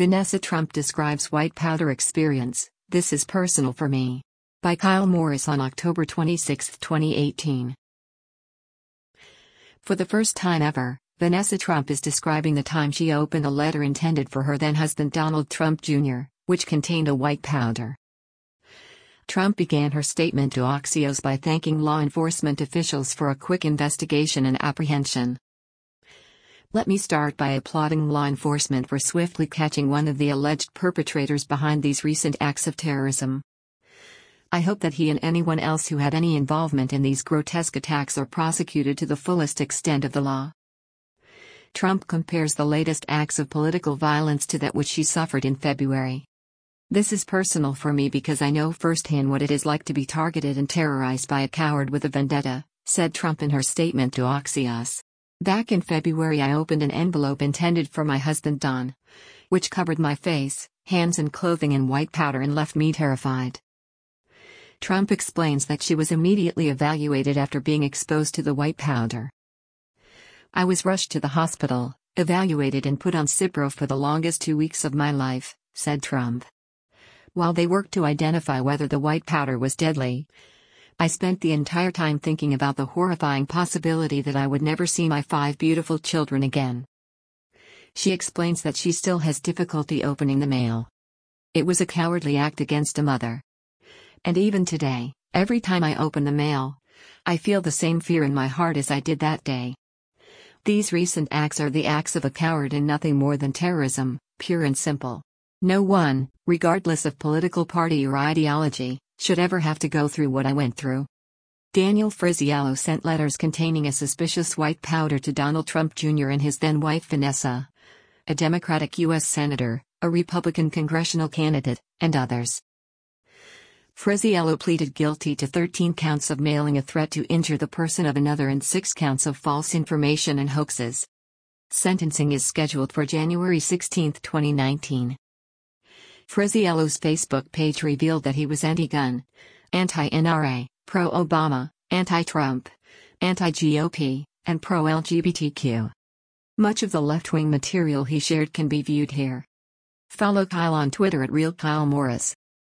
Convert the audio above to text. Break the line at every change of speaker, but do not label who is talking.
Vanessa Trump describes white powder experience, "This is personal for me." By Kyle Morris on October 26, 2018. For the first time ever, Vanessa Trump is describing the time she opened a letter intended for her then-husband Donald Trump Jr., which contained a white powder. Trump began her statement to Axios by thanking law enforcement officials for a quick investigation and apprehension. "Let me start by applauding law enforcement for swiftly catching one of the alleged perpetrators behind these recent acts of terrorism. I hope that he and anyone else who had any involvement in these grotesque attacks are prosecuted to the fullest extent of the law." Trump compares the latest acts of political violence to that which she suffered in February. "This is personal for me because I know firsthand what it is like to be targeted and terrorized by a coward with a vendetta," said Trump in her statement to Axios. "Back in February I opened an envelope intended for my husband Don, which covered my face, hands and clothing in white powder and left me terrified." Trump explains that she was immediately evaluated after being exposed to the white powder. "I was rushed to the hospital, evaluated and put on Cipro for the longest 2 weeks of my life," said Trump. "While they worked to identify whether the white powder was deadly, I spent the entire time thinking about the horrifying possibility that I would never see my 5 beautiful children again." She explains that she still has difficulty opening the mail. "It was a cowardly act against a mother. And even today, every time I open the mail, I feel the same fear in my heart as I did that day. These recent acts are the acts of a coward and nothing more than terrorism, pure and simple. No one, regardless of political party or ideology, should ever have to go through what I went through." Daniel Frisiello sent letters containing a suspicious white powder to Donald Trump Jr. and his then-wife Vanessa, a Democratic U.S. Senator, a Republican congressional candidate, and others. Frisiello pleaded guilty to 13 counts of mailing a threat to injure the person of another and 6 counts of false information and hoaxes. Sentencing is scheduled for January 16, 2019. Frisiello's Facebook page revealed that he was anti-gun, anti-NRA, pro-Obama, anti-Trump, anti-GOP, and pro-LGBTQ. Much of the left-wing material he shared can be viewed here. Follow Kyle on Twitter at RealKyleMorris.